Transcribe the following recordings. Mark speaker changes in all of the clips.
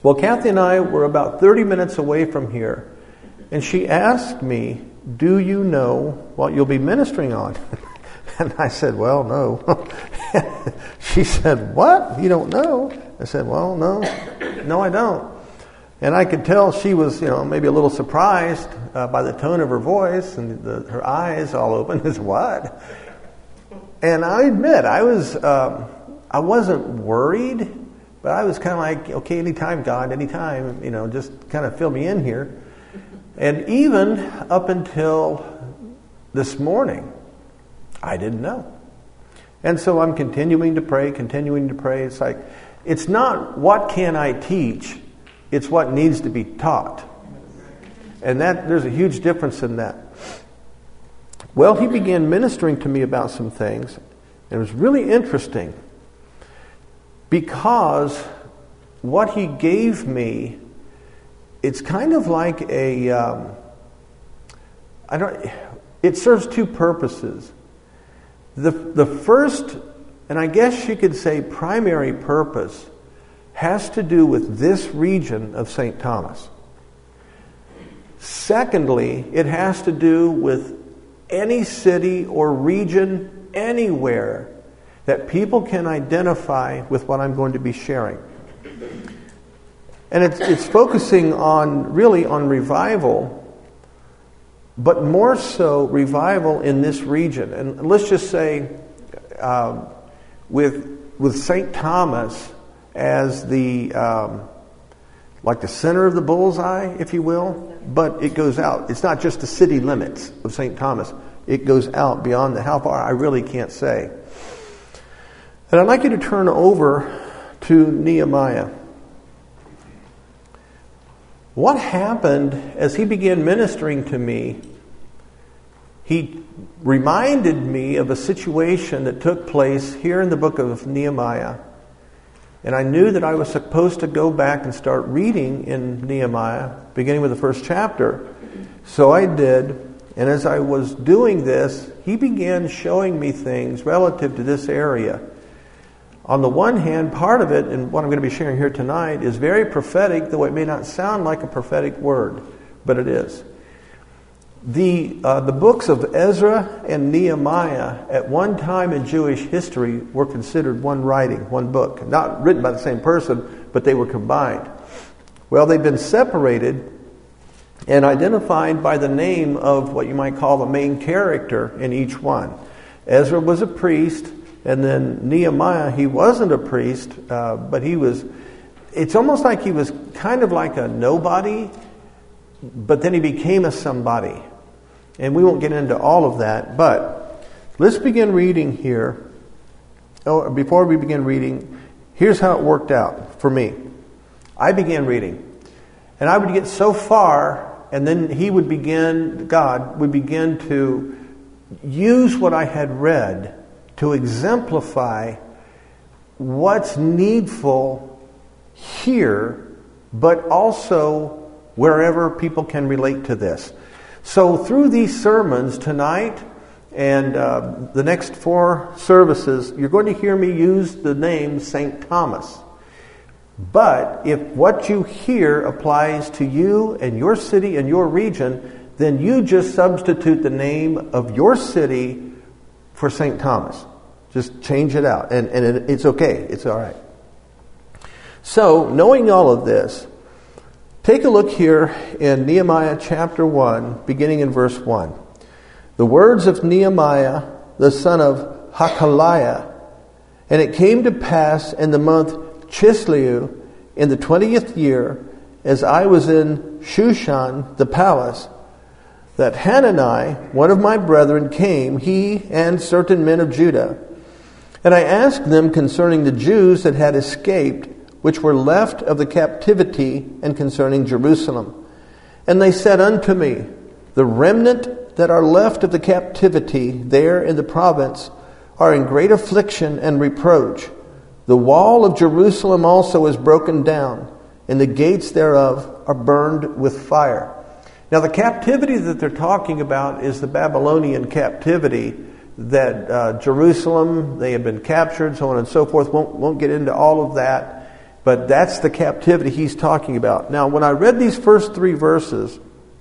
Speaker 1: Well, Kathy and I were about 30 minutes away from here, and she asked me, "Do you know what you'll be ministering on?" And I said, "Well, no." She said, "What? You don't know?" I said, "Well, no, I don't." And I could tell she was, maybe a little surprised by the tone of her voice and her eyes all open. Is what? And I admit, I wasn't worried, but I was kind of like, okay, anytime, God, anytime, just kind of fill me in here. And even up until this morning, I didn't know. And so I'm continuing to pray. It's like, it's not what can I teach, it's what needs to be taught. And there's a huge difference in that. Well, he began ministering to me about some things. It was really interesting because what he gave me, it's kind of like it serves two purposes. The first, and I guess you could say primary purpose, has to do with this region of St. Thomas. Secondly, it has to do with any city or region anywhere that people can identify with what I'm going to be sharing. And it's focusing on revival, but more so revival in this region. And let's just say with St. Thomas as the like the center of the bullseye, if you will, but it goes out. It's not just the city limits of St. Thomas. It goes out beyond how far, I really can't say. And I'd like you to turn over to Nehemiah. What happened as he began ministering to me, he reminded me of a situation that took place here in the book of Nehemiah. And I knew that I was supposed to go back and start reading in Nehemiah, beginning with the first chapter. So I did. And as I was doing this, he began showing me things relative to this area. On the one hand, part of it, and what I'm going to be sharing here tonight, is very prophetic, though it may not sound like a prophetic word, but it is. The books of Ezra and Nehemiah at one time in Jewish history were considered one writing, one book. Not written by the same person, but they were combined. Well, they've been separated and identified by the name of what you might call the main character in each one. Ezra was a priest, and then Nehemiah, he wasn't a priest, but it's almost like he was kind of like a nobody, but then he became a somebody. And we won't get into all of that, but let's begin reading here. Oh, before we begin reading, here's how it worked out for me. I began reading, and I would get so far, and then God would begin to use what I had read to exemplify what's needful here, but also wherever people can relate to this. So through these sermons tonight and the next 4 services, you're going to hear me use the name St. Thomas. But if what you hear applies to you and your city and your region, then you just substitute the name of your city for St. Thomas. Just change it out. And it's okay. It's all right. So, knowing all of this, take a look here in Nehemiah chapter 1, beginning in verse 1. The words of Nehemiah, the son of Hakaliah. And it came to pass in the month Chislev, in the 20th year, as I was in Shushan, the palace, that Hanani, one of my brethren, came, he and certain men of Judah. And I asked them concerning the Jews that had escaped, which were left of the captivity, and concerning Jerusalem. And they said unto me, the remnant that are left of the captivity there in the province are in great affliction and reproach. The wall of Jerusalem also is broken down, and the gates thereof are burned with fire. Now the captivity that they're talking about is the Babylonian captivity, that Jerusalem, they had been captured, so on and so forth. Won't get into all of that. But that's the captivity he's talking about. Now, when I read these first 3 verses,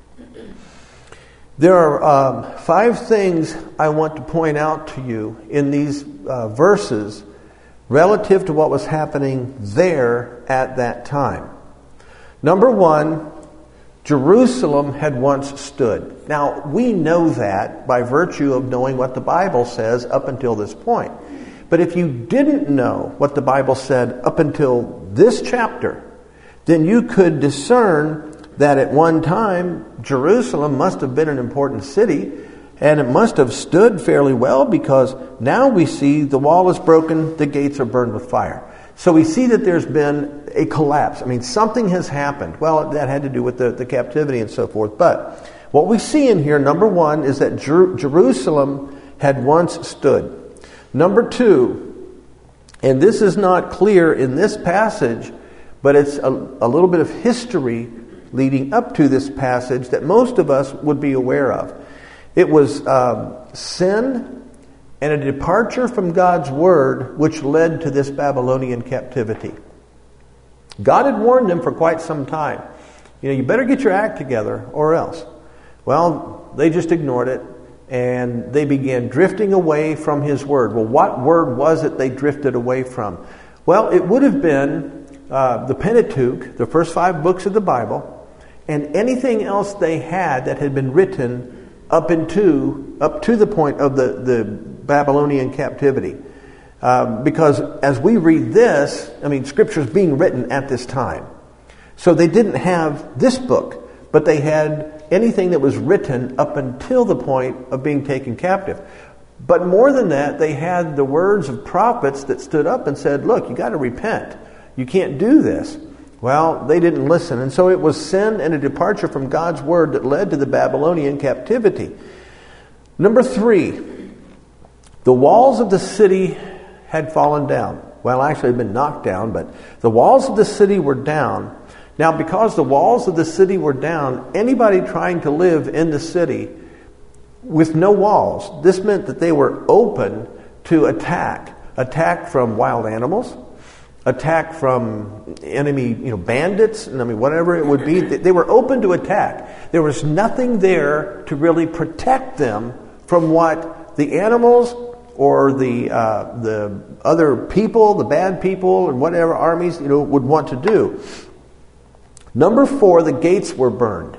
Speaker 1: there are 5 things I want to point out to you in these verses relative to what was happening there at that time. Number 1, Jerusalem had once stood. Now, we know that by virtue of knowing what the Bible says up until this point. But if you didn't know what the Bible said up until this chapter, then you could discern that at one time, Jerusalem must have been an important city, and it must have stood fairly well, because now we see the wall is broken, the gates are burned with fire. So we see that there's been a collapse. I mean, something has happened. Well, that had to do with the captivity and so forth. But what we see in here, number 1, is that Jerusalem had once stood. Number 2, and this is not clear in this passage, but it's a little bit of history leading up to this passage that most of us would be aware of. It was sin and a departure from God's word which led to this Babylonian captivity. God had warned them for quite some time. You better get your act together or else. Well, they just ignored it, and they began drifting away from His word. Well, what word was it they drifted away from? Well, it would have been the Pentateuch, the first 5 books of the Bible, and anything else they had that had been written up to the point of the Babylonian captivity. Because as we read this, Scripture is being written at this time. So they didn't have this book, but they had anything that was written up until the point of being taken captive. But more than that, they had the words of prophets that stood up and said, look, you got to repent. You can't do this. Well, they didn't listen. And so it was sin and a departure from God's word that led to the Babylonian captivity. Number 3, the walls of the city had fallen down. Well, actually had been knocked down, but the walls of the city were down. Now, because the walls of the city were down, anybody trying to live in the city with no walls, this meant that they were open to attack from wild animals, attack from enemy, bandits, whatever it would be. They were open to attack. There was nothing there to really protect them from what the animals or the other people, the bad people, and whatever armies, would want to do. Number 4, the gates were burned.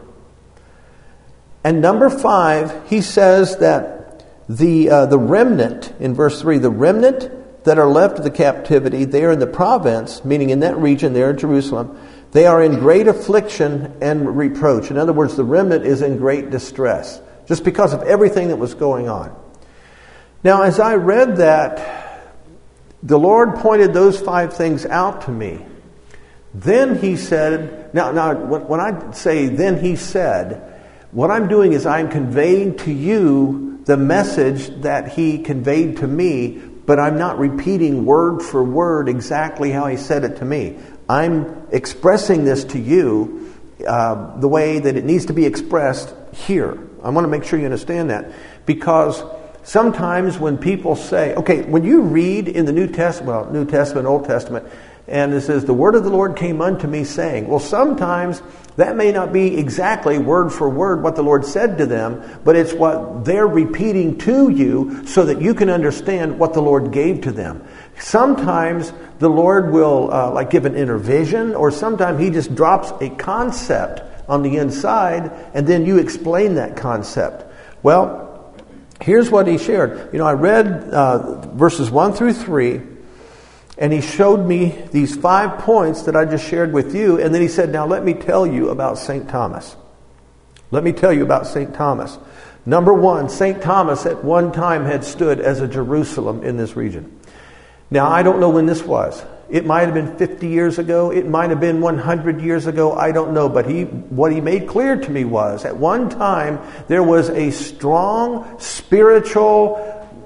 Speaker 1: And number 5, he says that the remnant, in verse 3, the remnant that are left of the captivity, they are in the province, meaning in that region there in Jerusalem, they are in great affliction and reproach. In other words, the remnant is in great distress, just because of everything that was going on. Now, as I read that, the Lord pointed those 5 things out to me. Then He said, now when I say then He said, what I'm doing is I'm conveying to you the message that He conveyed to me, but I'm not repeating word for word exactly how He said it to me. I'm expressing this to you the way that it needs to be expressed here. I want to make sure you understand that, because sometimes when people say, okay, when you read in the New Testament, Old Testament, and it says, the word of the Lord came unto me saying, well, sometimes that may not be exactly word for word what the Lord said to them, but it's what they're repeating to you so that you can understand what the Lord gave to them. Sometimes the Lord will give an inner vision, or sometimes He just drops a concept on the inside, and then you explain that concept. Well, here's what He shared. I read verses 1 through 3, and He showed me these 5 points that I just shared with you, and then He said, now let me tell you about St. Thomas. Let me tell you about St. Thomas. Number 1, St. Thomas at one time had stood as a Jerusalem in this region. Now, I don't know when this was. It might have been 50 years ago. It might have been 100 years ago. I don't know. But what he made clear to me was, at one time, there was a strong spiritual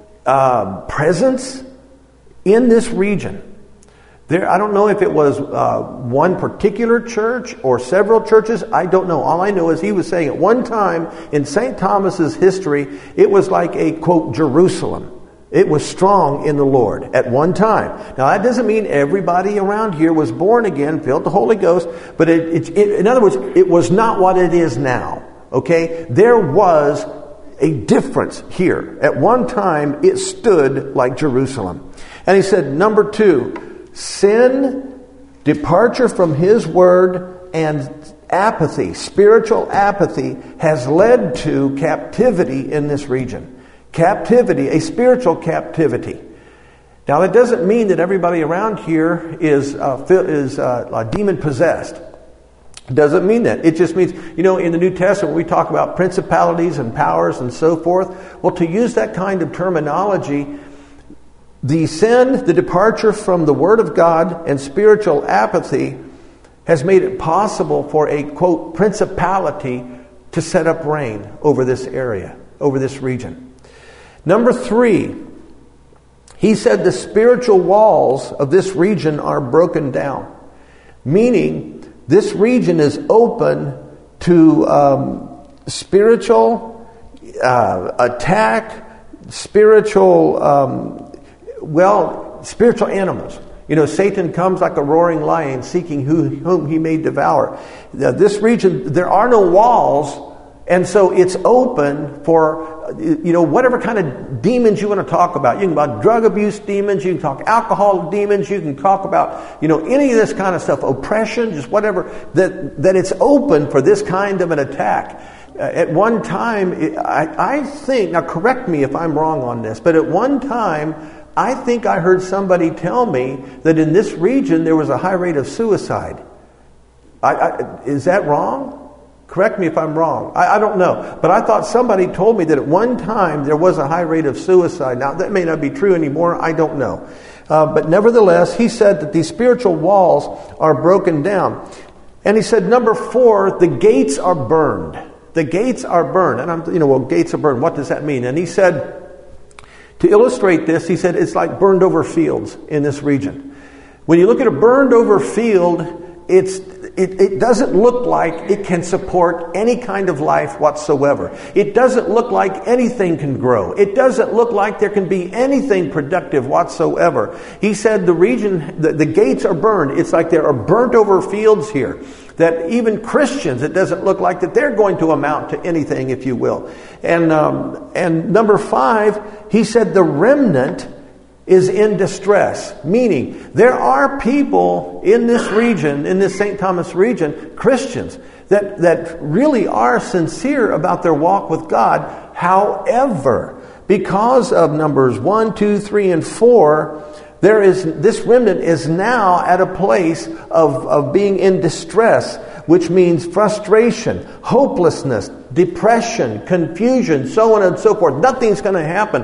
Speaker 1: presence in this region. I don't know if it was one particular church or several churches. I don't know. All I know is he was saying at one time in St. Thomas's history, it was like a, quote, Jerusalem. It was strong in the Lord at one time. Now, that doesn't mean everybody around here was born again, filled with the Holy Ghost, but in other words, it was not what it is now. Okay? There was a difference here. At one time, it stood like Jerusalem. And he said, number 2, sin, departure from His Word, and apathy, spiritual apathy, has led to captivity in this region. Captivity, a spiritual captivity. Now, that doesn't mean that everybody around here is demon possessed. It doesn't mean that. It just means, in the New Testament we talk about principalities and powers and so forth. Well, to use that kind of terminology, the sin, the departure from the Word of God, and spiritual apathy has made it possible for a, quote, principality to set up reign over this area, over this region. Number 3, he said the spiritual walls of this region are broken down. Meaning, this region is open to spiritual attack, spiritual animals. Satan comes like a roaring lion seeking whom he may devour. This region, there are no walls, and so it's open for, whatever kind of demons you want to talk about. You can talk about drug abuse demons, you can talk alcohol demons, you can talk about, any of this kind of stuff, oppression, just whatever, that it's open for this kind of an attack. At one time, I think, now correct me if I'm wrong on this, but at one time, I think I heard somebody tell me that in this region there was a high rate of suicide. Is that wrong? Correct me if I'm wrong. I don't know. But I thought somebody told me that at one time there was a high rate of suicide. Now, that may not be true anymore. I don't know. But nevertheless, he said that these spiritual walls are broken down. And he said, number 4, the gates are burned. The gates are burned. And gates are burned. What does that mean? And he said, to illustrate this, he said, it's like burned over fields in this region. When you look at a burned over field, it doesn't look like it can support any kind of life whatsoever. It doesn't look like anything can grow. It doesn't look like there can be anything productive whatsoever. He said the gates are burned. It's like there are burnt over fields here. That even Christians, it doesn't look like that they're going to amount to anything, if you will. And number 5, he said the remnant is in distress. Meaning, there are people in this region, in this St. Thomas region, Christians, that really are sincere about their walk with God. However, because of numbers 1, 2, 3, and 4, this remnant is now at a place of being in distress, which means frustration, hopelessness, depression, confusion, so on and so forth. Nothing's going to happen.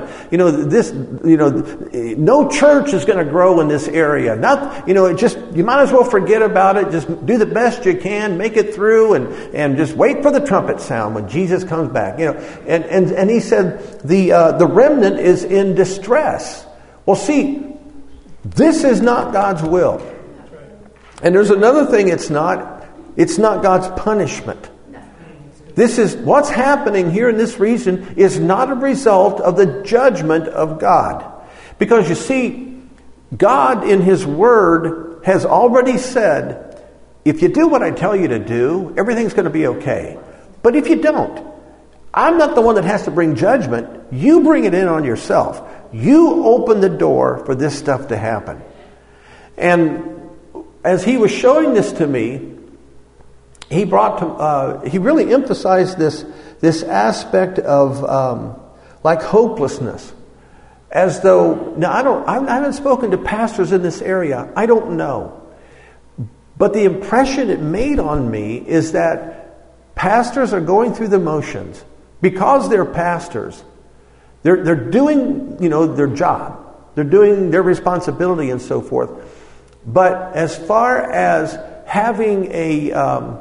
Speaker 1: No church is going to grow in this area. You might as well forget about it. Just do the best you can, make it through, and just wait for the trumpet sound when Jesus comes back. And he said the remnant is in distress. Well, see, this is not God's will. And there's another thing it's not God's punishment. This is what's happening here in this region is not a result of the judgment of God. Because you see, God in His Word has already said, if you do what I tell you to do, everything's going to be okay. But if you don't, I'm not the one that has to bring judgment. You bring it in on yourself. You open the door for this stuff to happen. And as he was showing this to me, he really emphasized this aspect of like hopelessness, as though I haven't spoken to pastors in this area. I don't know, but the impression it made on me is that pastors are going through the motions because they're pastors. They're doing their job, they're doing their responsibility and so forth. But as far as having a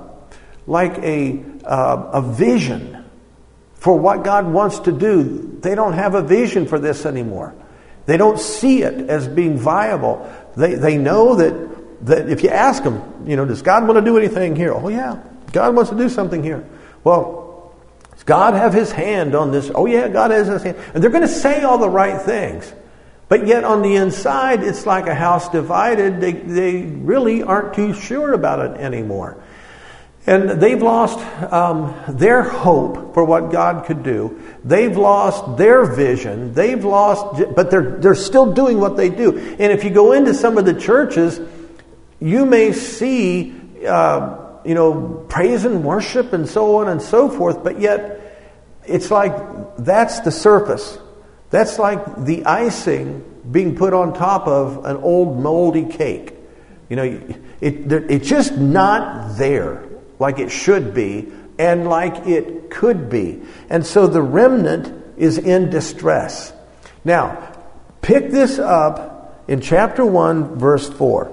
Speaker 1: vision for what God wants to do, they don't have a vision for this anymore. They don't see it as being viable. They know that if you ask them, does God want to do anything here? Oh yeah, God wants to do something here. Well, God have his hand on this? Oh yeah, God has his hand. And they're going to say all the right things. But yet on the inside, it's like a house divided. They really aren't too sure about it anymore. And they've lost their hope for what God could do. They've lost their vision. But they're still doing what they do. And if you go into some of the churches, you may see, praise and worship and so on and so forth. But yet, it's like that's the surface. That's like the icing being put on top of an old moldy cake. It's just not there like it should be and like it could be. And so the remnant is in distress. Now, pick this up in chapter 1, verse 4.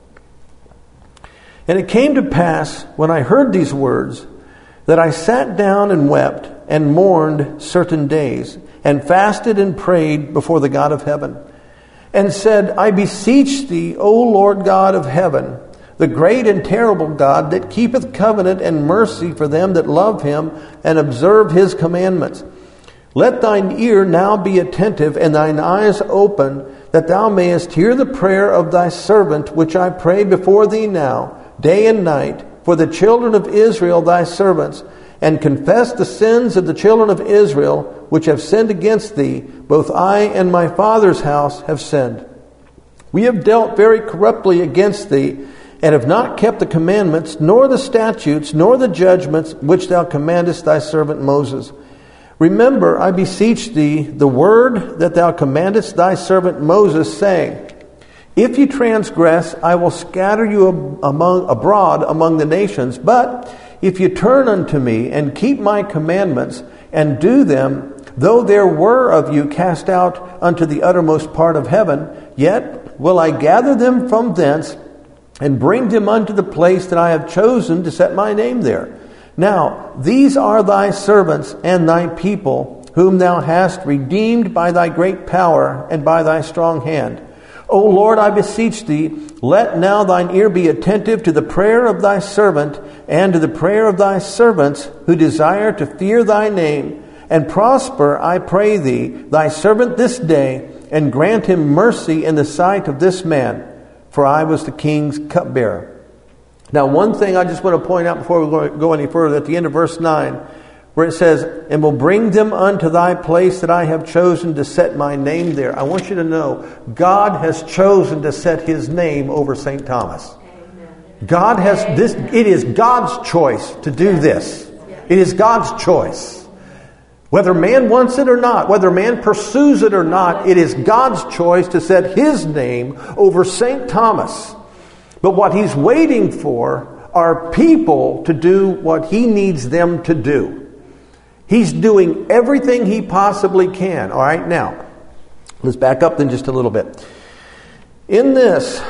Speaker 1: And it came to pass, when I heard these words, that I sat down and wept and mourned certain days, and fasted and prayed before the God of heaven, and said, I beseech thee, O Lord God of heaven, the great and terrible God that keepeth covenant and mercy for them that love him and observe his commandments. Let thine ear now be attentive and thine eyes open, that thou mayest hear the prayer of thy servant, which I pray before thee now, day and night, for the children of Israel thy servants, and confess the sins of the children of Israel, which have sinned against thee. Both I and my father's house have sinned. We have dealt very corruptly against thee, and have not kept the commandments, nor the statutes, nor the judgments, which thou commandest thy servant Moses. Remember, I beseech thee, the word that thou commandest thy servant Moses, saying, If you transgress, I will scatter you abroad among the nations. But if you turn unto me, and keep my commandments, and do them, though there were of you cast out unto the uttermost part of heaven, yet will I gather them from thence, and bring them unto the place that I have chosen to set my name there. Now, these are thy servants and thy people, whom thou hast redeemed by thy great power and by thy strong hand. O Lord, I beseech thee, let now thine ear be attentive to the prayer of thy servant and to the prayer of thy servants who desire to fear thy name, and prosper, I pray thee, thy servant this day, and grant him mercy in the sight of this man. For I was the king's cupbearer. Now, one thing I just want to point out before we go any further, at the end of verse 9, where it says, And will bring them unto thy place that I have chosen to set my name there. I want you to know, God has chosen to set his name over St. Thomas. God has this. It is God's choice to do this. It is God's choice. Whether man wants it or not, whether man pursues it or not, it is God's choice to set his name over St. Thomas. But what he's waiting for are people to do what he needs them to do. He's doing everything he possibly can. All right, now, let's back up then just a little bit. In this,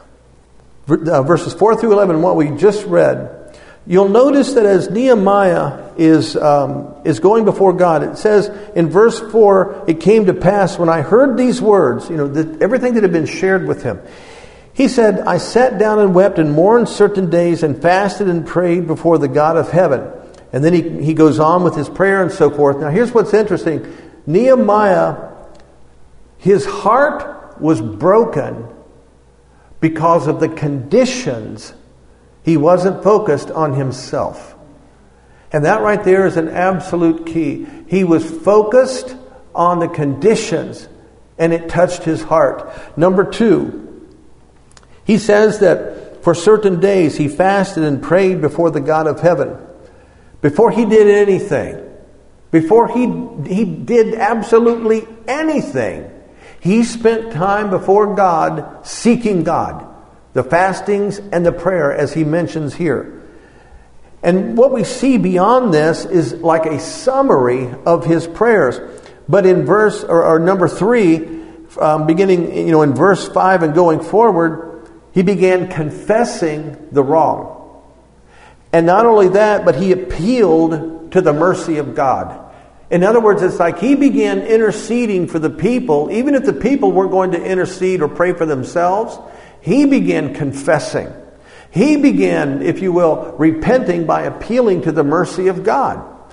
Speaker 1: verses 4 through 11, what we just read, you'll notice that as Nehemiah is going before God, it says in verse 4, it came to pass when I heard these words, everything that had been shared with him. He said, I sat down and wept and mourned certain days and fasted and prayed before the God of heaven. And then he goes on with his prayer and so forth. Now here's what's interesting. Nehemiah, his heart was broken because of the conditions. He wasn't focused on himself. And that right there is an absolute key. He was focused on the conditions, and it touched his heart. Number 2, he says that for certain days he fasted and prayed before the God of heaven. Before he did anything, before he did absolutely anything, he spent time before God seeking God. The fastings and the prayer, as he mentions here. And what we see beyond this is like a summary of his prayers. But in verse or number 3, beginning in verse 5 and going forward, he began confessing the wrong. And not only that, but he appealed to the mercy of God. In other words, it's like he began interceding for the people, even if the people weren't going to intercede or pray for themselves. He began confessing. He began, if you will, repenting by appealing to the mercy of God.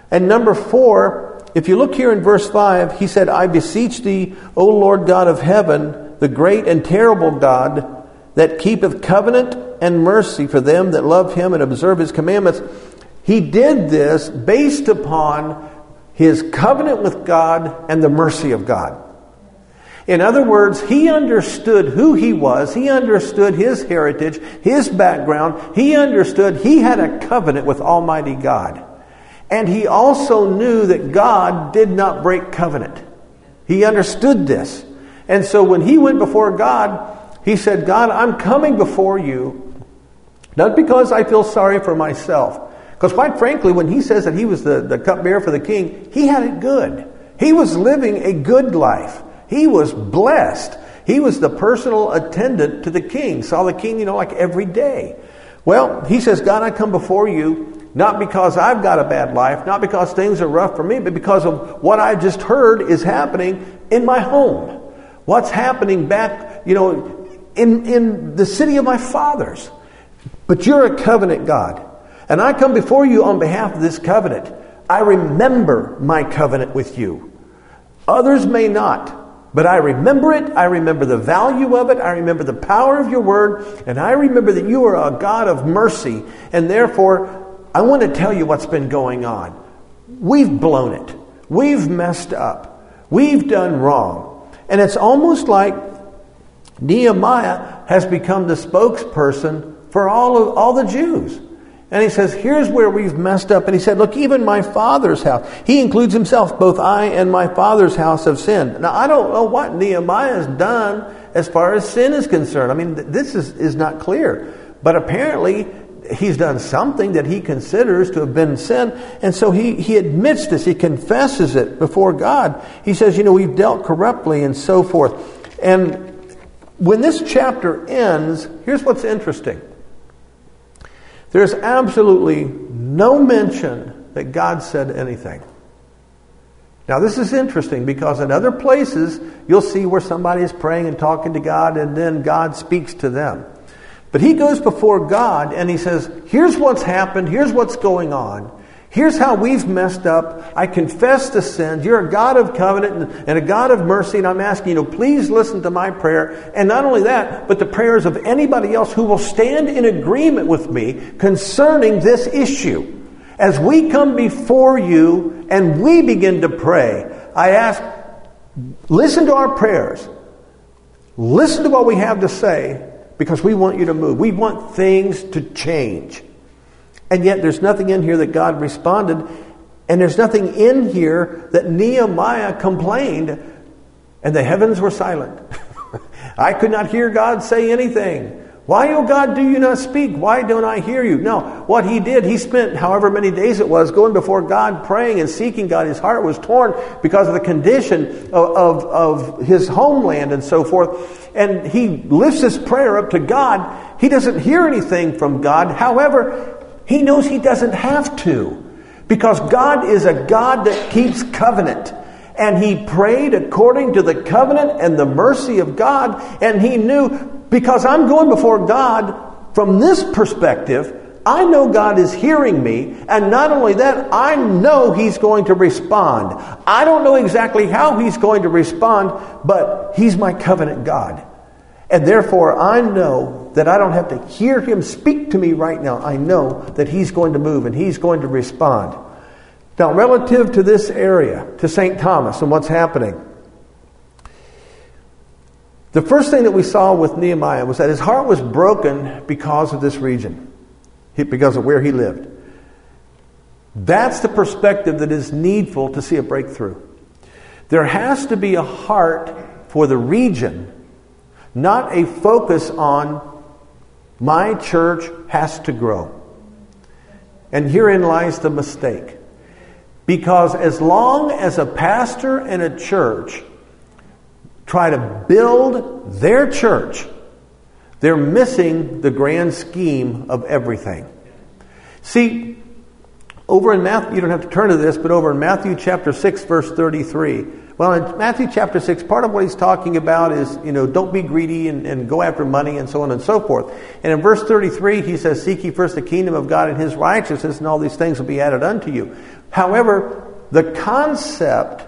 Speaker 1: And number 4, if you look here in verse 5, he said, I beseech thee, O Lord God of heaven, the great and terrible God, that keepeth covenant and mercy for them that love him and observe his commandments. He did this based upon his covenant with God and the mercy of God. In other words, he understood who he was. He understood his heritage, his background. He understood he had a covenant with Almighty God. And he also knew that God did not break covenant. He understood this. And so when he went before God, he said, God, I'm coming before you, not because I feel sorry for myself. Because quite frankly, when he says that he was the cupbearer for the king, he had it good. He was living a good life. He was blessed. He was the personal attendant to the king. Saw the king, like every day. Well, he says, God, I come before you, not because I've got a bad life, not because things are rough for me, but because of what I just heard is happening in my home. What's happening back, in the city of my fathers. But you're a covenant God. And I come before you on behalf of this covenant. I remember my covenant with you. Others may not, but I remember it. I remember the value of it. I remember the power of your word. And I remember that you are a God of mercy. And therefore, I want to tell you what's been going on. We've blown it. We've messed up. We've done wrong. And it's almost like Nehemiah has become the spokesperson for all the Jews. And he says, here's where we've messed up. And he said, look, even my father's house. He includes himself. Both I and my father's house have sinned. Now, I don't know what Nehemiah has done as far as sin is concerned. I mean, this is not clear. But apparently, he's done something that he considers to have been sin. And so he admits this. He confesses it before God. He says, we've dealt corruptly and so forth. And when this chapter ends, here's what's interesting. There's absolutely no mention that God said anything. Now this is interesting because in other places you'll see where somebody is praying and talking to God and then God speaks to them. But he goes before God and he says, here's what's happened, here's what's going on. Here's how we've messed up. I confess the sins. You're a God of covenant and a God of mercy. And I'm asking you, please listen to my prayer. And not only that, but the prayers of anybody else who will stand in agreement with me concerning this issue. As we come before you and we begin to pray, I ask, listen to our prayers. Listen to what we have to say because we want you to move. We want things to change. And yet there's nothing in here that God responded. And there's nothing in here that Nehemiah complained. And the heavens were silent. I could not hear God say anything. Why, O God, do you not speak? Why don't I hear you? No, what he did, he spent however many days it was going before God, praying and seeking God. His heart was torn because of the condition of his homeland and so forth. And he lifts his prayer up to God. He doesn't hear anything from God. However, he knows he doesn't have to, because God is a God that keeps covenant. And he prayed according to the covenant and the mercy of God. And he knew, because I'm going before God from this perspective, I know God is hearing me. And not only that, I know he's going to respond. I don't know exactly how he's going to respond, but he's my covenant God. And therefore, I know that I don't have to hear him speak to me right now. I know that he's going to move and he's going to respond. Now, relative to this area, to St. Thomas and what's happening, the first thing that we saw with Nehemiah was that his heart was broken because of this region, because of where he lived. That's the perspective that is needful to see a breakthrough. There has to be a heart for the region, not a focus on my church has to grow. And herein lies the mistake. Because as long as a pastor and a church try to build their church, they're missing the grand scheme of everything. See, Over in Matthew, you don't have to turn to this, but over in Matthew chapter 6, verse 33. Well, in Matthew chapter 6, part of what he's talking about is, don't be greedy and go after money and so on and so forth. And in verse 33, he says, seek ye first the kingdom of God and his righteousness, and all these things will be added unto you. However, the concept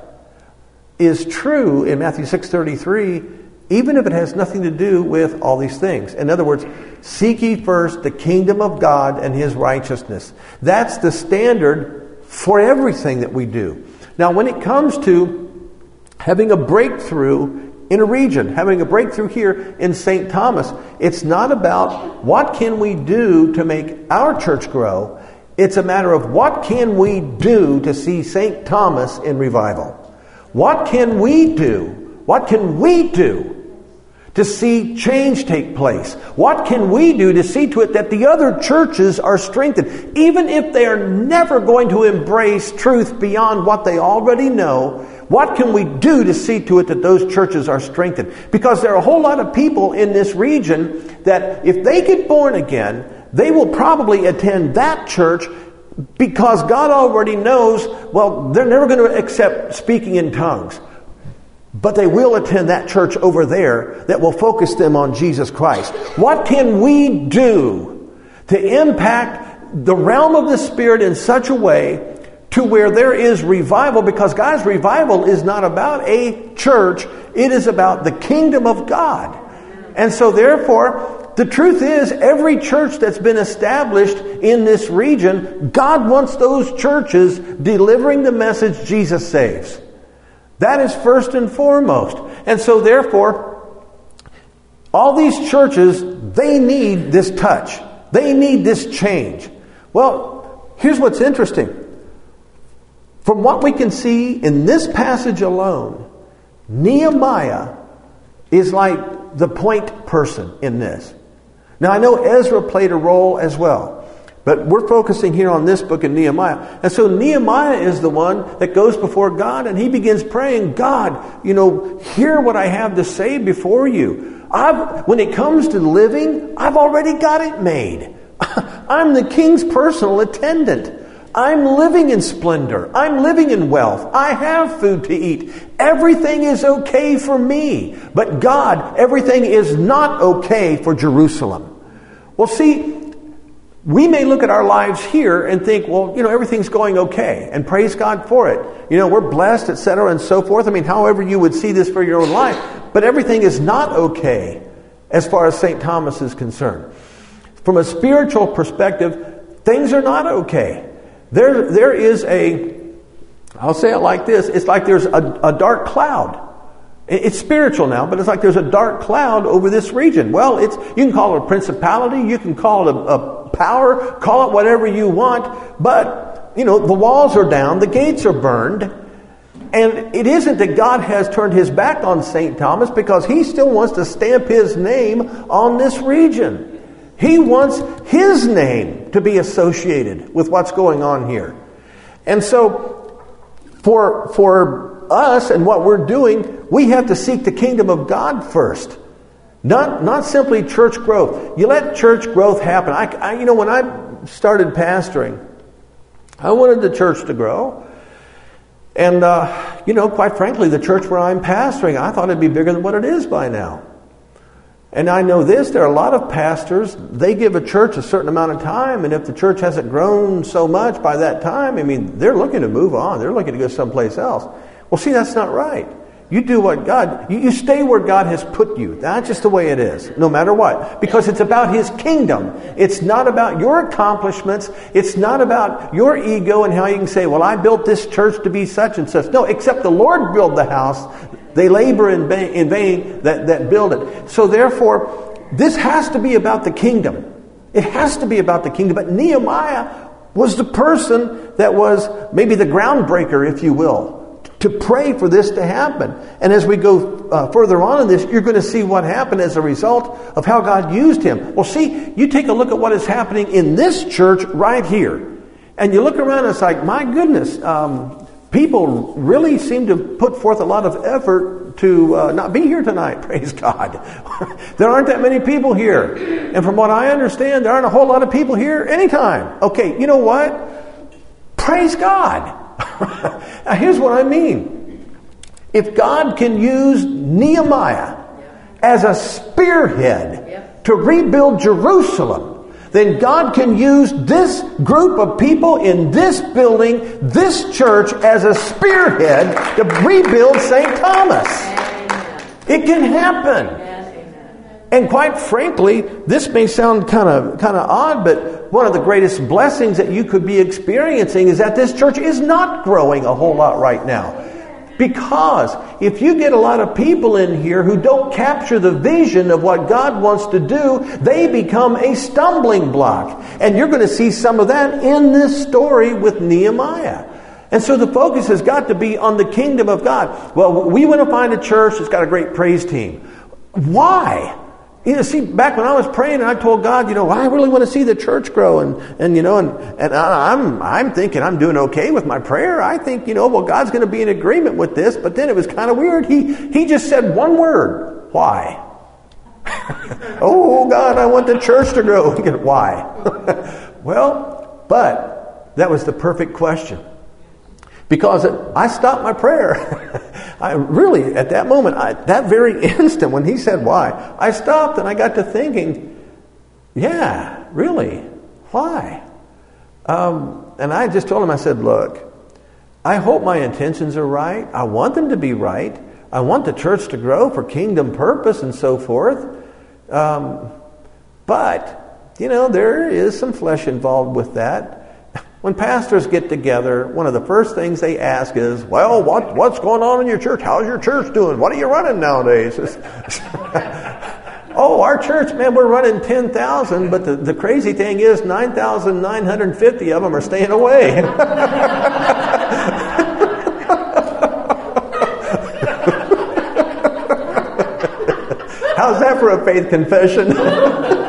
Speaker 1: is true in Matthew 6:33, even if it has nothing to do with all these things. In other words, seek ye first the kingdom of God and his righteousness. That's the standard for everything that we do. Now, when it comes to having a breakthrough in a region, having a breakthrough here in St. Thomas, it's not about what can we do to make our church grow. It's a matter of what can we do to see St. Thomas in revival. What can we do? What can we do to see change take place? What can we do to see to it that the other churches are strengthened? Even if they are never going to embrace truth beyond what they already know, what can we do to see to it that those churches are strengthened? Because there are a whole lot of people in this region that if they get born again, they will probably attend that church because God already knows, well, they're never going to accept speaking in tongues. But they will attend that church over there that will focus them on Jesus Christ. What can we do to impact the realm of the Spirit in such a way to where there is revival? Because, guys, revival is not about a church. It is about the kingdom of God. And so, therefore, the truth is, every church that's been established in this region, God wants those churches delivering the message Jesus saves. That is first and foremost. And so therefore, all these churches, they need this touch. They need this change. Well, here's what's interesting. From what we can see in this passage alone, Nehemiah is like the point person in this. Now, I know Ezra played a role as well, but we're focusing here on this book in Nehemiah. And so Nehemiah is the one that goes before God and he begins praying, God, hear what I have to say before you. When it comes to living, I've already got it made. I'm the king's personal attendant. I'm living in splendor. I'm living in wealth. I have food to eat. Everything is okay for me. But God, everything is not okay for Jerusalem. Well, see, we may look at our lives here and think, well, everything's going okay, and praise God for it. We're blessed, etc., and so forth. I mean, however you would see this for your own life. But everything is not okay as far as St. Thomas is concerned. From a spiritual perspective, things are not okay. There is I'll say it like this, it's like there's a dark cloud. It's spiritual now, but it's like there's a dark cloud over this region. Well, you can call it a principality, you can call it a power, call it whatever you want, but, the walls are down, the gates are burned, and it isn't that God has turned his back on St. Thomas because he still wants to stamp his name on this region. He wants his name to be associated with what's going on here. And so, for us and what we're doing, we have to seek the kingdom of God first. Not simply church growth. You let church growth happen. When I started pastoring, I wanted the church to grow. And, quite frankly, the church where I'm pastoring, I thought it'd be bigger than what it is by now. And I know this, there are a lot of pastors, they give a church a certain amount of time, and if the church hasn't grown so much by that time, they're looking to move on. They're looking to go someplace else. Well, see, that's not right. You do what you stay where God has put you. That's just the way it is, no matter what. Because it's about his kingdom. It's not about your accomplishments. It's not about your ego and how you can say, well, I built this church to be such and such. No, except the Lord built the house. They labor in vain that build it. So therefore, this has to be about the kingdom. It has to be about the kingdom. But Nehemiah was the person that was maybe the groundbreaker, if you will, to pray for this to happen. And as we go further on in this, you're going to see what happened as a result of how God used him. Well, see, you take a look at what is happening in this church right here. And you look around and it's like, my goodness, people really seem to put forth a lot of effort to not be here tonight, praise God. There aren't that many people here. And from what I understand, there aren't a whole lot of people here anytime. Okay, you know what? Praise God. Now, here's what I mean. If God can use Nehemiah as a spearhead to rebuild Jerusalem, then God can use this group of people in this building, this church, as a spearhead to rebuild St. Thomas. It can happen. And quite frankly, this may sound kind of odd, but one of the greatest blessings that you could be experiencing is that this church is not growing a whole lot right now. Because if you get a lot of people in here who don't capture the vision of what God wants to do, they become a stumbling block. And you're going to see some of that in this story with Nehemiah. And so the focus has got to be on the kingdom of God. Well, we want to find a church that's got a great praise team. Why? See, back when I was praying, I told God, I really want to see the church grow, and I'm thinking I'm doing okay with my prayer. I think, God's going to be in agreement with this. But then it was kind of weird. He just said one word. Why? Oh, God, I want the church to grow. Why? Well, but that was the perfect question. Because I stopped my prayer. I really, at that moment, that very instant when he said why, I stopped and I got to thinking, yeah, really, why? And I just told him, I said, look, I hope my intentions are right. I want them to be right. I want the church to grow for kingdom purpose and so forth. But, there is some flesh involved with that. When pastors get together, one of the first things they ask is, well, what's going on in your church? How's your church doing? What are you running nowadays? Oh, our church, man, we're running 10,000, but the crazy thing is 9,950 of them are staying away. How's that for a faith confession?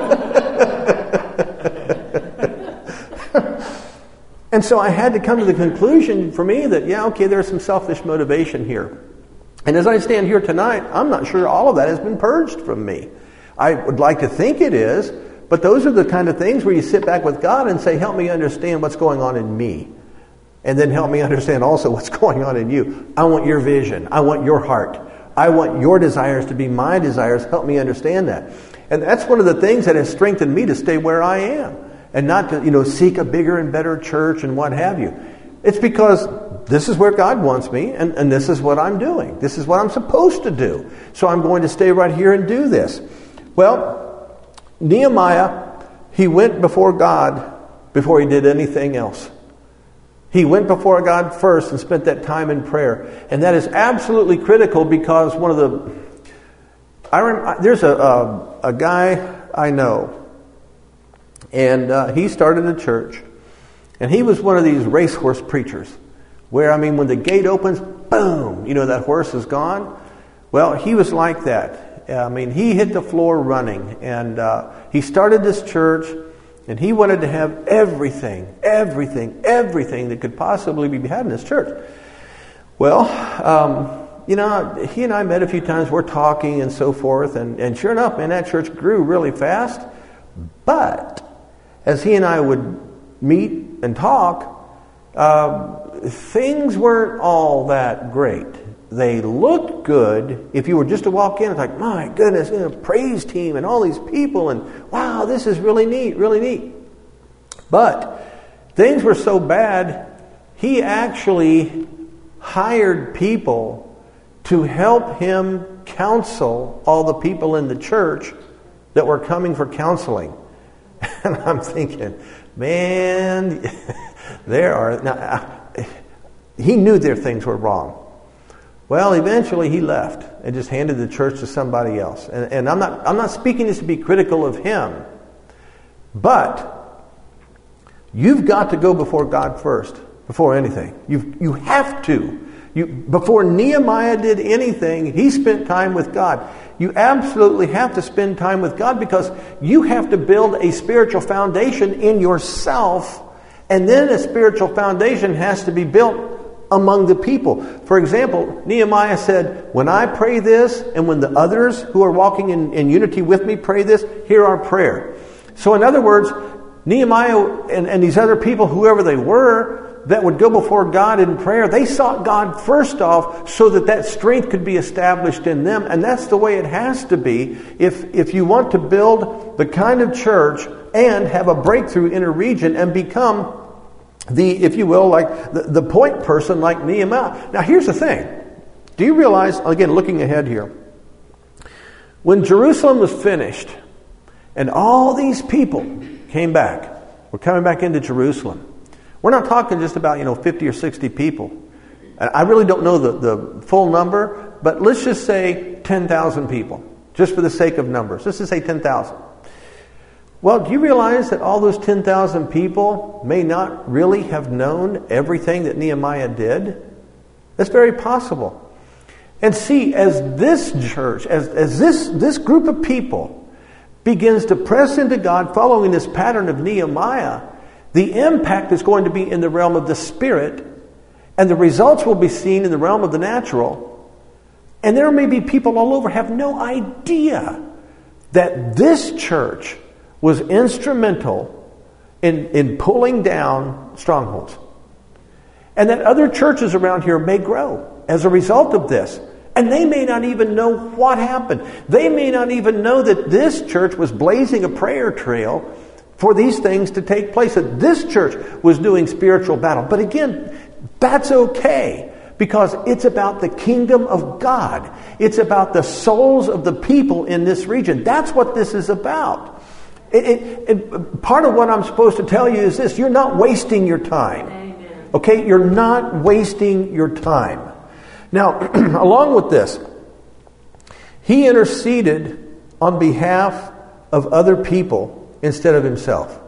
Speaker 1: And so I had to come to the conclusion for me that, there's some selfish motivation here. And as I stand here tonight, I'm not sure all of that has been purged from me. I would like to think it is, but those are the kind of things where you sit back with God and say, help me understand what's going on in me. And then help me understand also what's going on in you. I want your vision. I want your heart. I want your desires to be my desires. Help me understand that. And that's one of the things that has strengthened me to stay where I am. And not to, seek a bigger and better church and what have you. It's because this is where God wants me, and this is what I'm doing. This is what I'm supposed to do. So I'm going to stay right here and do this. Well, Nehemiah, he went before God before he did anything else. He went before God first and spent that time in prayer. And that is absolutely critical because there's a guy I know. And he started a church. And he was one of these racehorse preachers. Where, when the gate opens, boom, that horse is gone. Well, he was like that. He hit the floor running. And he started this church. And he wanted to have everything that could possibly be had in this church. Well, he and I met a few times. We're talking and so forth. And sure enough, man, that church grew really fast. But as he and I would meet and talk, things weren't all that great. They looked good. If you were just to walk in, it's like, my goodness, praise team and all these people, and wow, this is really neat, really neat. But things were so bad, he actually hired people to help him counsel all the people in the church that were coming for counseling. And I'm thinking, man, he knew their things were wrong. Well, eventually he left and just handed the church to somebody else. And I'm not speaking this to be critical of him, but you've got to go before God first, before anything. You have to. Before Nehemiah did anything, he spent time with God. You absolutely have to spend time with God because you have to build a spiritual foundation in yourself, and then a spiritual foundation has to be built among the people. For example, Nehemiah said, when I pray this, and when the others who are walking in unity with me pray this, hear our prayer. So in other words, Nehemiah and these other people, whoever they were, that would go before God in prayer, they sought God first off so that that strength could be established in them. And that's the way it has to be if you want to build the kind of church and have a breakthrough in a region and become the, if you will, like the point person like Nehemiah. Now here's the thing. Do you realize, again, looking ahead here, when Jerusalem was finished and all these people came back, we're coming back into Jerusalem. We're not talking just about, 50 or 60 people. I really don't know the full number, but let's just say 10,000 people, just for the sake of numbers. Let's just say 10,000. Well, do you realize that all those 10,000 people may not really have known everything that Nehemiah did? That's very possible. And see, as this church, as this group of people begins to press into God following this pattern of Nehemiah, the impact is going to be in the realm of the Spirit, and the results will be seen in the realm of the natural. And there may be people all over have no idea that this church was instrumental in pulling down strongholds. And that other churches around here may grow as a result of this. And they may not even know what happened. They may not even know that this church was blazing a prayer trail for these things to take place. That this church was doing spiritual battle. But again, that's okay. Because it's about the kingdom of God. It's about the souls of the people in this region. That's what this is about. Part of what I'm supposed to tell you is this. You're not wasting your time. Amen. Okay? You're not wasting your time. Now, along with this, he interceded on behalf of other people instead of himself.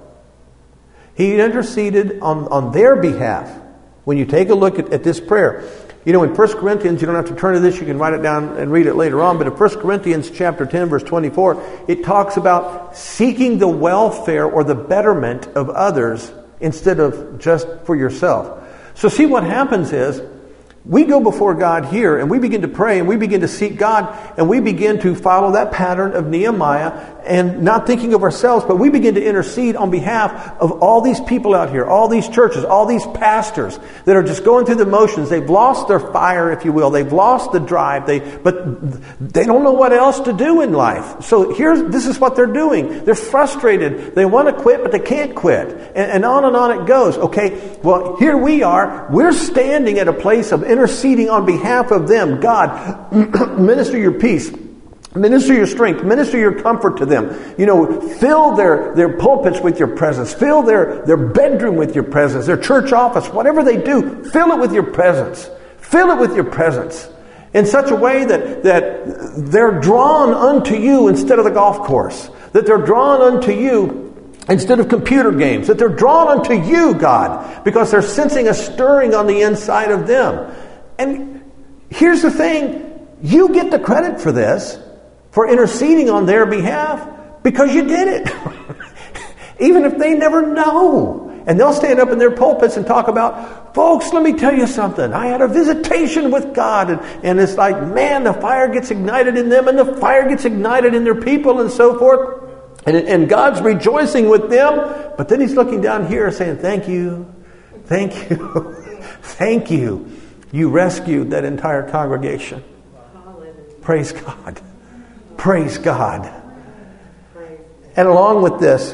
Speaker 1: He interceded on their behalf. When you take a look at this prayer, in 1 Corinthians, you don't have to turn to this, you can write it down and read it later on, but in 1 Corinthians chapter 10, verse 24, it talks about seeking the welfare or the betterment of others instead of just for yourself. So see, what happens is, we go before God here and we begin to pray and we begin to seek God and we begin to follow that pattern of Nehemiah and not thinking of ourselves, but we begin to intercede on behalf of all these people out here, all these churches, all these pastors that are just going through the motions. They've lost their fire, if you will. They've lost the drive, but they don't know what else to do in life. So this is what they're doing. They're frustrated. They want to quit, but they can't quit. And on it goes. Okay, well, here we are. We're standing at a place of interceding on behalf of them. God, minister your peace. Minister your strength. Minister your comfort to them. Fill their pulpits with your presence. Fill their bedroom with your presence. Their church office. Whatever they do, fill it with your presence. Fill it with your presence. In such a way that they're drawn unto you instead of the golf course. That they're drawn unto you instead of computer games. That they're drawn unto you, God. Because they're sensing a stirring on the inside of them. And here's the thing. You get the credit for this. For interceding on their behalf, because you did it. Even if they never know. And they'll stand up in their pulpits and talk about, folks, let me tell you something. I had a visitation with God. And it's like, man, the fire gets ignited in them and the fire gets ignited in their people and so forth. And God's rejoicing with them. But then he's looking down here saying, thank you. Thank you. Thank you. You rescued that entire congregation. Praise God. Praise God. And along with this,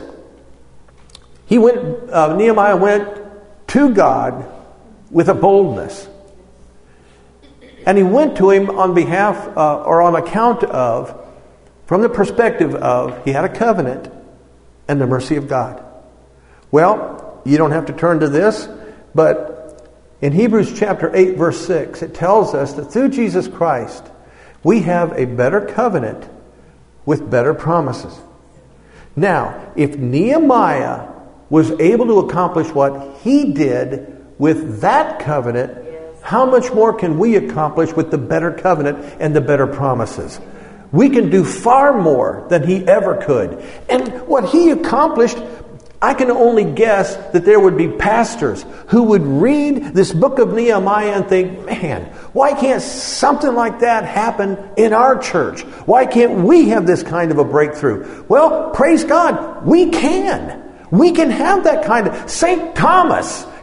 Speaker 1: Nehemiah went to God with a boldness. And he went to him on behalf or on account of, from the perspective of, he had a covenant and the mercy of God. Well, you don't have to turn to this, but in Hebrews chapter 8, verse 6, it tells us that through Jesus Christ, we have a better covenant with better promises. Now, if Nehemiah was able to accomplish what he did with that covenant, how much more can we accomplish with the better covenant and the better promises? We can do far more than he ever could. And what he accomplished, I can only guess that there would be pastors who would read this book of Nehemiah and think, man, why can't something like that happen in our church? Why can't we have this kind of a breakthrough? Well, praise God, we can. We can have that kind of... St. Thomas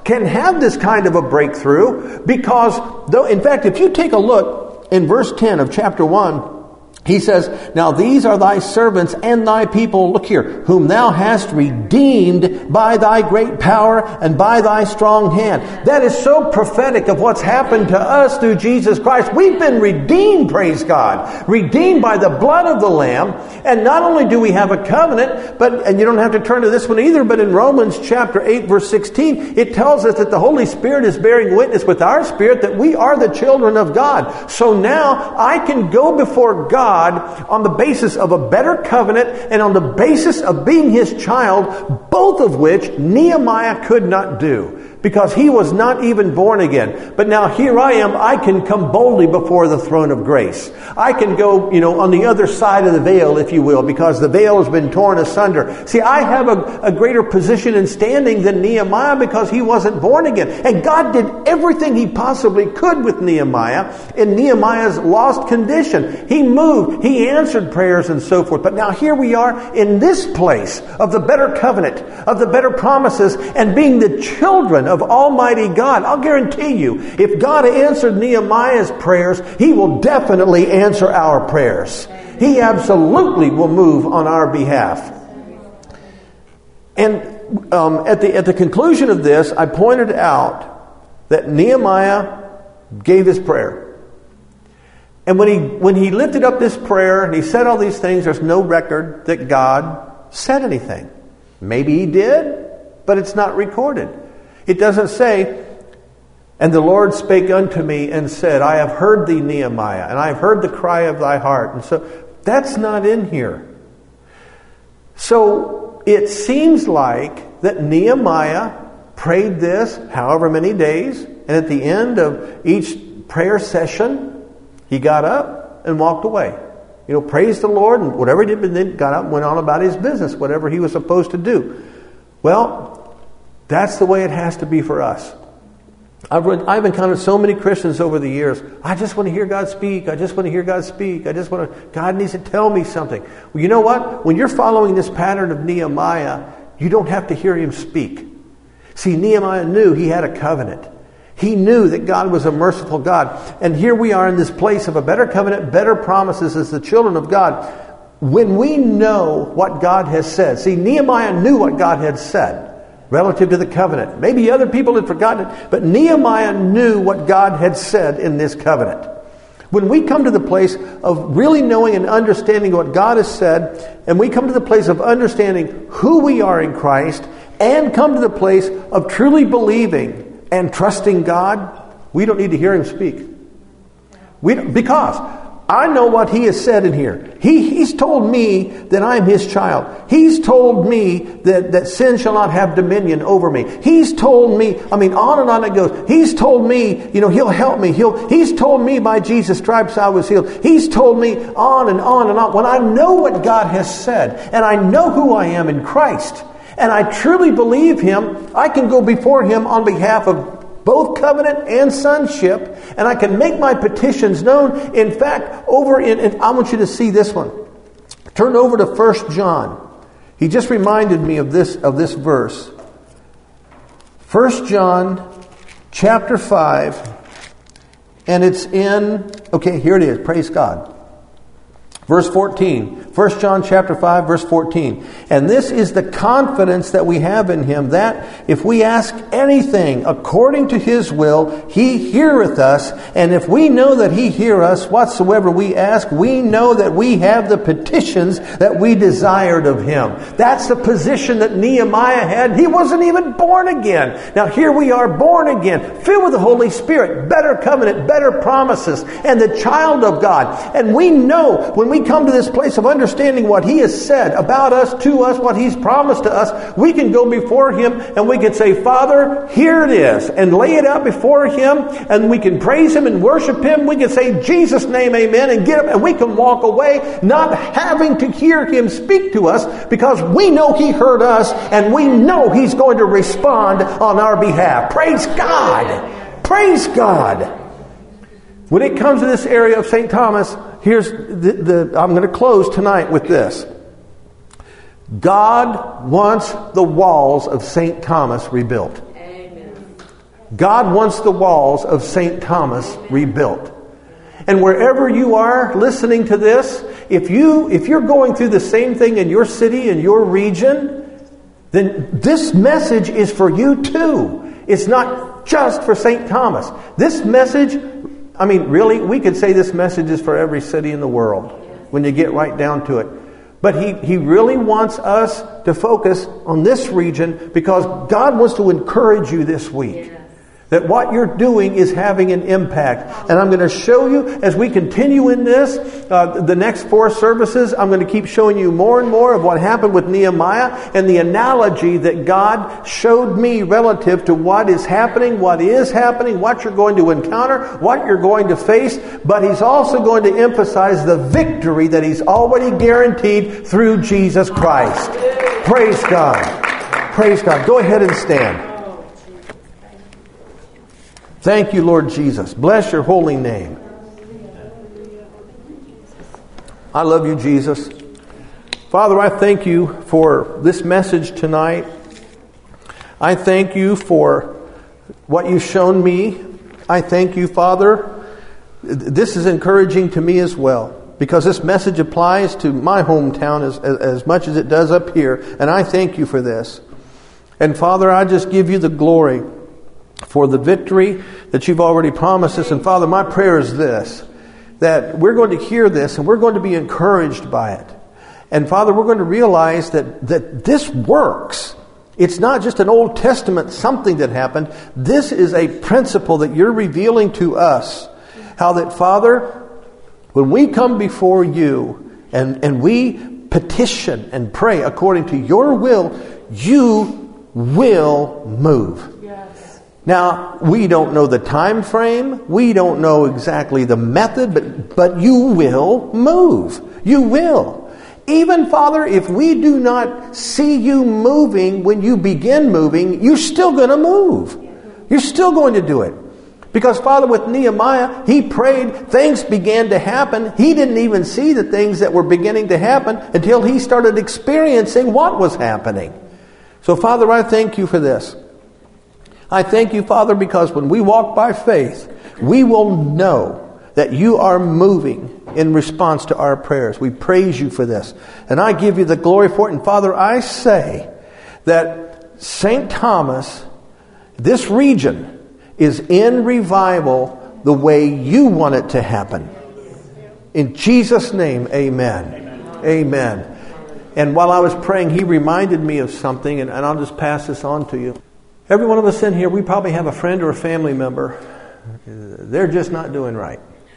Speaker 1: can have this kind of a breakthrough because, though, in fact, if you take a look in verse 10 of chapter 1, he says, "Now these are thy servants and thy people," look here, "whom thou hast redeemed by thy great power and by thy strong hand." That is so prophetic of what's happened to us through Jesus Christ. We've been redeemed, praise God. Redeemed by the blood of the Lamb. And not only do we have a covenant, and you don't have to turn to this one either, but in Romans chapter 8 verse 16, it tells us that the Holy Spirit is bearing witness with our spirit that we are the children of God. So now I can go before God on the basis of a better covenant and on the basis of being His child, both of which Nehemiah could not do because he was not even born again. But now here I am, I can come boldly before the throne of grace. I can go, on the other side of the veil, if you will, because the veil has been torn asunder. See, I have a greater position and standing than Nehemiah because he wasn't born again. And God did everything He possibly could with Nehemiah in Nehemiah's lost condition. He moved, He answered prayers and so forth. But now here we are in this place of the better covenant, of the better promises, and being the children of Almighty God. I'll guarantee you, if God answered Nehemiah's prayers, He will definitely answer our prayers. He absolutely will move on our behalf. And at the conclusion of this, I pointed out that Nehemiah gave his prayer. And when he lifted up this prayer and he said all these things, there's no record that God said anything. Maybe He did, but it's not recorded. It doesn't say, "And the Lord spake unto me and said, I have heard thee, Nehemiah, and I have heard the cry of thy heart." And so that's not in here. So it seems like that Nehemiah prayed this however many days, and at the end of each prayer session, he got up and walked away. Praised the Lord, and whatever he did, and then got up and went on about his business, whatever he was supposed to do. Well, that's the way it has to be for us. I've encountered so many Christians over the years. I just want to hear God speak. I just want to hear God speak. God needs to tell me something. Well, you know what? When you're following this pattern of Nehemiah, you don't have to hear him speak. See, Nehemiah knew he had a covenant. He knew that God was a merciful God. And here we are in this place of a better covenant, better promises as the children of God. When we know what God has said. See, Nehemiah knew what God had said relative to the covenant. Maybe other people had forgotten it, but Nehemiah knew what God had said in this covenant. When we come to the place of really knowing and understanding what God has said, and we come to the place of understanding who we are in Christ, and come to the place of truly believing and trusting God, we don't need to hear Him speak. Because I know what He has said in here. He's told me that I'm His child. He's told me that sin shall not have dominion over me. He's told me, on and on it goes. He's told me, He'll help me. He's told me by Jesus' stripes I was healed. He's told me on and on and on. When I know what God has said, and I know who I am in Christ, and I truly believe Him, I can go before Him on behalf of both covenant and sonship, and I can make my petitions known. In fact, I want you to see this one. Turn over to 1 John. He just reminded me of this verse. 1 John chapter 5, and it's in, here it is, praise God. Verse 14. 1 John chapter 5, verse 14. "And this is the confidence that we have in Him, that if we ask anything according to His will, He heareth us. And if we know that He hear us, whatsoever we ask, we know that we have the petitions that we desired of Him." That's the position that Nehemiah had. He wasn't even born again. Now here we are born again, filled with the Holy Spirit, better covenant, better promises, and the child of God. And we know when we come to this place of understanding what He has said about us, to us, what He's promised to us, we can go before Him and we can say, "Father, here it is," and lay it out before Him, and we can praise Him and worship Him. We can say, "Jesus' name, amen," and get up, and we can walk away not having to hear Him speak to us, because we know He heard us, and we know He's going to respond on our behalf. Praise God! Praise God! When it comes to this area of St. Thomas, here's I'm going to close tonight with this. God wants the walls of St. Thomas rebuilt.
Speaker 2: Amen.
Speaker 1: God wants the walls of St. Thomas rebuilt. And wherever you are listening to this, if you're going through the same thing in your city, in your region, then this message is for you too. It's not just for St. Thomas. This message, I mean, really, we could say this message is for every city in the world when you get right down to it. But he really wants us to focus on this region because God wants to encourage you this week. That what you're doing is having an impact. And I'm going to show you, as we continue in this, the next 4 services, I'm going to keep showing you more and more of what happened with Nehemiah and the analogy that God showed me relative to what is happening, what you're going to encounter, what you're going to face. But He's also going to emphasize the victory that He's already guaranteed through Jesus Christ. Praise God. Praise God. Go ahead and stand. Thank you, Lord Jesus. Bless your holy name. I love you, Jesus. Father, I thank you for this message tonight. I thank you for what you've shown me. I thank you, Father. This is encouraging to me as well, because this message applies to my hometown as much as it does up here. And I thank you for this. And Father, I just give you the glory for the victory that you've already promised us. And Father, my prayer is this, that we're going to hear this and we're going to be encouraged by it. And Father, we're going to realize that this works. It's not just an Old Testament something that happened. This is a principle that you're revealing to us. How that, Father, when we come before you and we petition and pray according to your will, you will move. Now, we don't know the time frame. We don't know exactly the method, but you will move. You will. Even, Father, if we do not see you moving when you begin moving, you're still going to move. You're still going to do it. Because, Father, with Nehemiah, he prayed, things began to happen. He didn't even see the things that were beginning to happen until he started experiencing what was happening. So, Father, I thank you for this. I thank you, Father, because when we walk by faith, we will know that you are moving in response to our prayers. We praise you for this. And I give you the glory for it. And Father, I say that St. Thomas, this region, is in revival the way you want it to happen. In Jesus' name, amen. Amen. And while I was praying, he reminded me of something, and I'll just pass this on to you. Every one of us in here, we probably have a friend or a family member. They're just not doing right.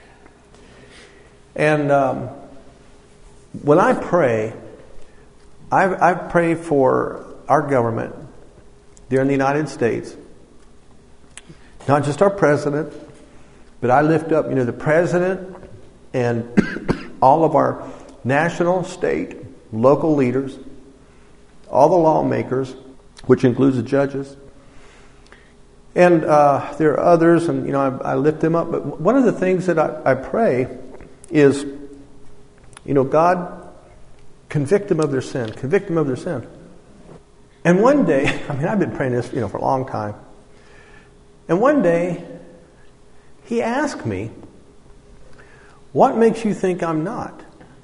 Speaker 1: And when I pray, I pray for our government here in the United States. Not just our president, but I lift up, the president and all of our national, state, local leaders, all the lawmakers, which includes the judges. And there are others, and I lift them up. But one of the things that I pray is, God, convict them of their sin. Convict them of their sin. And one day, I've been praying this, for a long time. And one day, he asked me, what makes you think I'm not?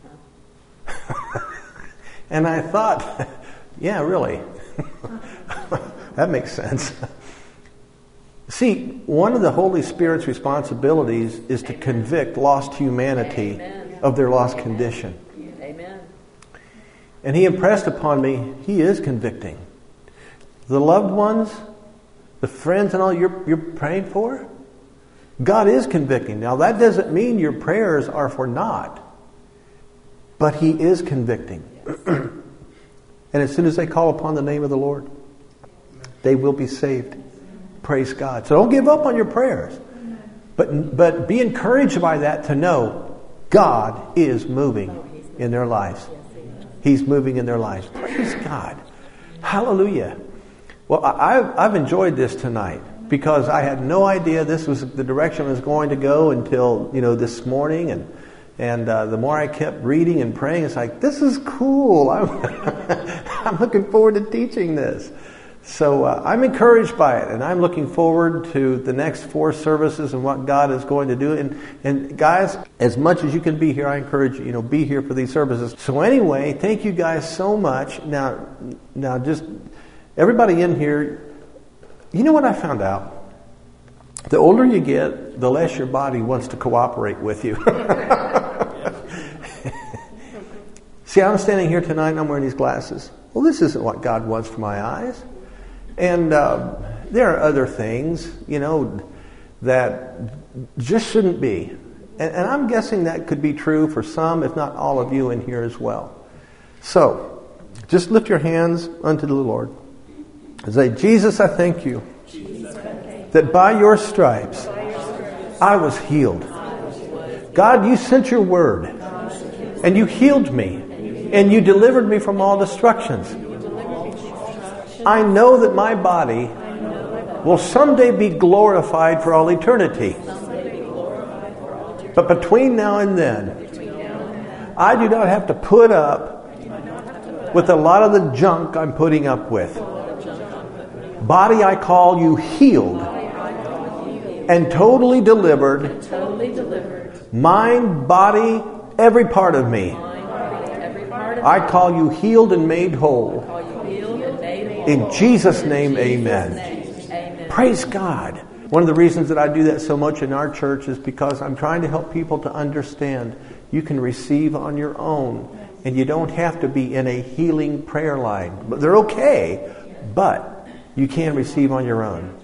Speaker 1: And I thought, yeah, really. That makes sense. See, one of the Holy Spirit's responsibilities is to convict lost humanity of their lost condition. Amen. And he impressed upon me, he is convicting. The loved ones, the friends and all you're praying for, God is convicting. Now that doesn't mean your prayers are for naught, but he is convicting. And as soon as they call upon the name of the Lord, they will be saved. Praise God. So don't give up on your prayers. But be encouraged by that to know God is moving in their lives. He's moving in their lives. Praise God. Hallelujah. Well, I've enjoyed this tonight because I had no idea this was the direction I was going to go until, this morning. And the more I kept reading and praying, it's like, this is cool. I'm looking forward to teaching this. So I'm encouraged by it, and I'm looking forward to the next 4 services and what God is going to do. And guys, as much as you can be here, I encourage you, be here for these services. So anyway, thank you guys so much. Now just everybody in here, you know what I found out? The older you get, the less your body wants to cooperate with you. See, I'm standing here tonight and I'm wearing these glasses. Well, this isn't what God wants for my eyes. And there are other things, that just shouldn't be. And I'm guessing that could be true for some, if not all of you in here as well. So, just lift your hands unto the Lord. And say, Jesus, I thank you that by your stripes I was healed. God, you sent your word and you healed me and you delivered me from all destructions. I know that my body will someday be glorified for all eternity. But between now and then, I do not have to put up with a lot of the junk I'm putting up with. Body, I call you healed and totally delivered. Mind, body, every part of me. I call you healed and made whole. In Jesus' name, amen. Praise God. One of the reasons that I do that so much in our church is because I'm trying to help people to understand you can receive on your own and you don't have to be in a healing prayer line. But they're okay, but you can receive on your own.